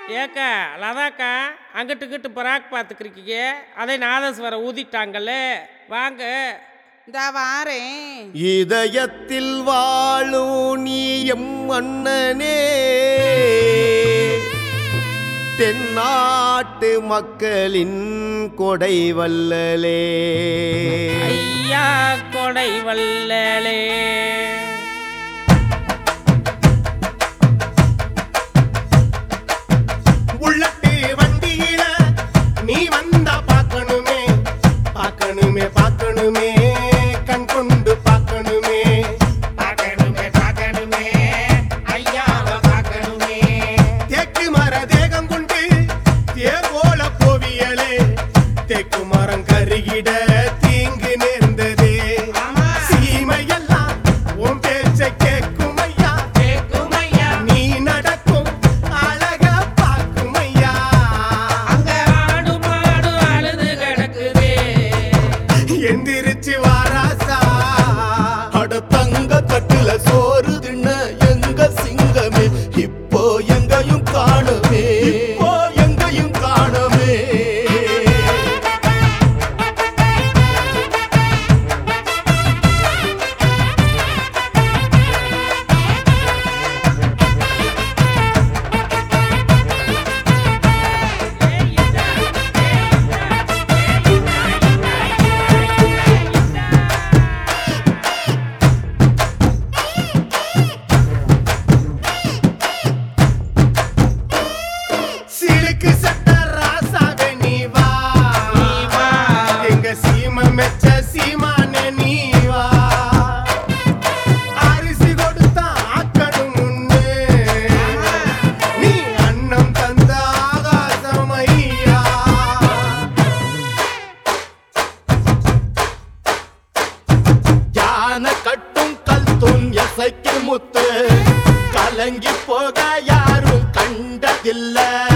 ஏக்கா லதாக்கா அங்கிட்டு பராக் பார்த்துக்கிறீங்க. அதை நாதஸ்வரம் ஊதிட்டாங்களே, வாங்க. இந்த வாரேன். இதயத்தில் வாழும் நீ எம் அண்ணனே, தென்னாட்டு மக்களின் கொடை வல்லலே. ஐயா கொடை வல்லலே. உள்ளட்டு வண்டியில நீ வந்தா பார்க்கணுமே, பார்க்கணுமே பார்க்கணுமே, கண் கொண்டு பார்க்கணுமே, பார்க்கணுமே பார்க்கணுமே, ஐயாவை பார்க்கணுமே. தேக்கு மர தேகம் கொண்டு தேவோல போவியலே, தேக்கு மரம் கருகிட தீங்கு நேர்ந்ததே. சீமையெல்லாம் உன் பேச்சை கேட்கும் ஐயா, கேட்கும் ஐயா. நீ நடக்கும் அழக பார்க்கும் ஐயா. அங்க ஆடு மாடு அழுது கிடக்குதே, எந்திரிச்சு வாராசா. அட தங்க தட்டுல சோறு தின்ன எங்க சிங்கமே, இப்போ எங்கையும் காணமே, இப்போ எங்கையும் காணமே. சிலுக்கு சட்ட ராசாவே நீ வா, எங்க சீம மெச்ச சீமானே நீ வா. அரிசி கொடுத்தா ஆக்கணும் முன்னு, நீ அன்னம் தந்த ஆகாசம் ஐயா. யானை கட்டும் கல்தும் எசைக்கு முத்து, கலங்கி போக யாரும் கண்டதில்லை.